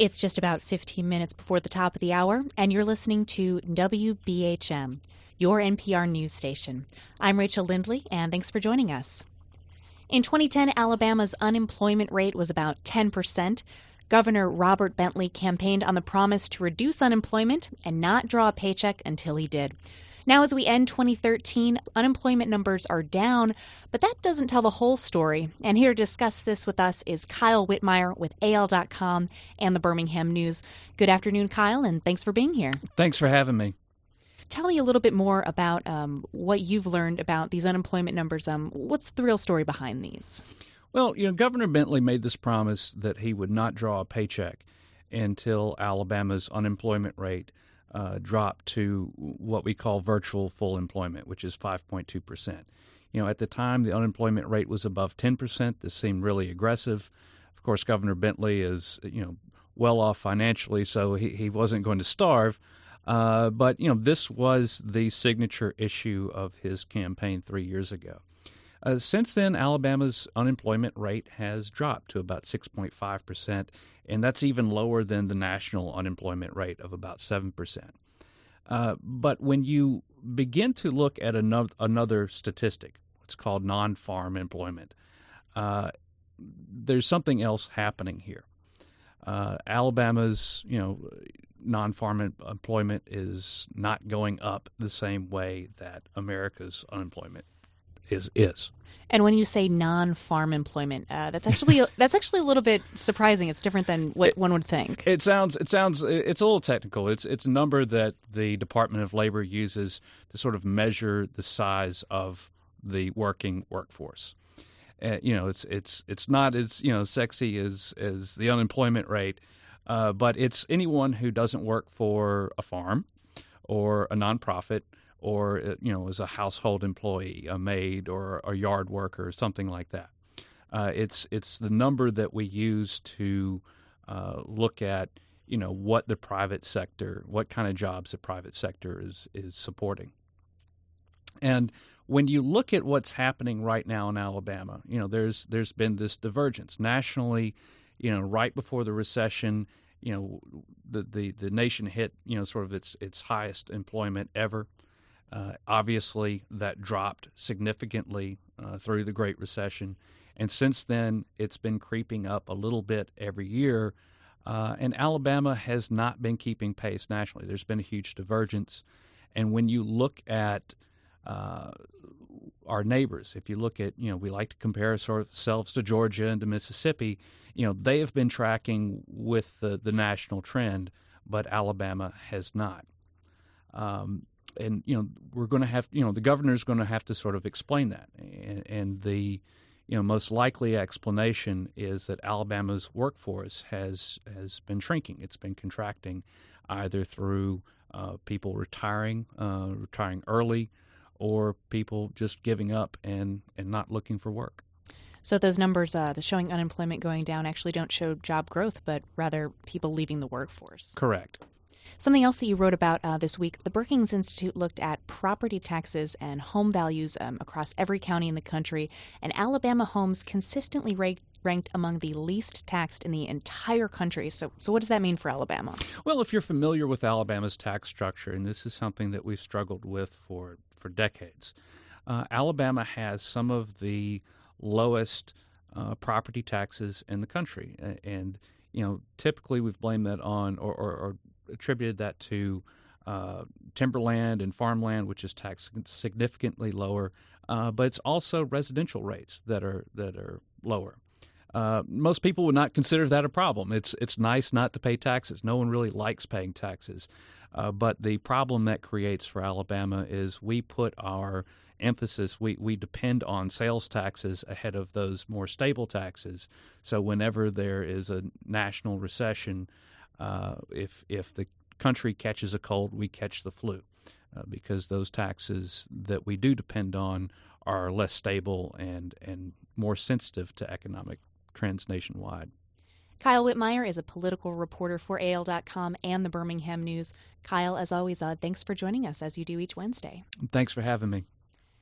It's just about 15 minutes before the top of the hour, and you're listening to WBHM, your NPR news station. I'm Rachel Lindley, and thanks for joining us. In 2010, Alabama's unemployment rate was about 10%. Governor Robert Bentley campaigned on the promise to reduce unemployment and not draw a paycheck until he did. Now, as we end 2013, unemployment numbers are down, but that doesn't tell the whole story. And here to discuss this with us is Kyle Whitmire with AL.com and the Birmingham News. Good afternoon, Kyle, and thanks for being here. Thanks for having me. Tell me a little bit more about what you've learned about these unemployment numbers. What's the real story behind these? Well, Governor Bentley made this promise that he would not draw a paycheck until Alabama's unemployment rate dropped to what we call virtual full employment, which is 5.2%. At the time, the unemployment rate was above 10%. This seemed really aggressive. Of course, Governor Bentley is, well off financially, so he wasn't going to starve. But this was the signature issue of his campaign 3 years ago. Since then, Alabama's unemployment rate has dropped to about 6.5%, and that's even lower than the national unemployment rate of about 7%. But when you begin to look at another statistic, what's called non-farm employment, there's something else happening here. Alabama's, non-farm employment is not going up the same way that America's unemployment is. And when you say non-farm employment, that's actually a little bit surprising. It's different than what one would think. It's a little technical. It's a number that the Department of Labor uses to sort of measure the size of the working workforce. It's not as sexy as the unemployment rate, but it's anyone who doesn't work for a farm or a nonprofit, or as a household employee, a maid or a yard worker, or something like that. It's the number that we use to look at what the private sector, what kind of jobs the private sector is supporting. And when you look at what's happening right now in Alabama, there's been this divergence nationally. Right before the recession, the nation hit sort of its highest employment ever. Obviously, that dropped significantly through the Great Recession, and since then, it's been creeping up a little bit every year, and Alabama has not been keeping pace nationally. There's been a huge divergence, and when you look at our neighbors, if you look at, we like to compare ourselves to Georgia and to Mississippi, they have been tracking with the national trend, but Alabama has not. And we're going to have the governor's going to have to sort of explain that, and the most likely explanation is that Alabama's workforce has been shrinking. It's been contracting, either through people retiring early, or people just giving up and not looking for work. So those numbers, the showing unemployment going down, actually don't show job growth, but rather people leaving the workforce. Correct. Something else that you wrote about this week, the Brookings Institute looked at property taxes and home values across every county in the country, and Alabama homes consistently ranked among the least taxed in the entire country. So what does that mean for Alabama? Well, if you're familiar with Alabama's tax structure, and this is something that we've struggled with for decades, Alabama has some of the lowest property taxes in the country, and typically we've blamed that on or attributed that to timberland and farmland, which is taxed significantly lower, but it's also residential rates that are lower. Most people would not consider that a problem. It's nice not to pay taxes. No one really likes paying taxes. But the problem that creates for Alabama is we put our emphasis, we depend on sales taxes ahead of those more stable taxes. So whenever there is a national recession, if the country catches a cold, we catch the flu, because those taxes that we do depend on are less stable and more sensitive to economic trends nationwide. Kyle Whitmire is a political reporter for AL.com and the Birmingham News. Kyle, as always, thanks for joining us as you do each Wednesday. Thanks for having me.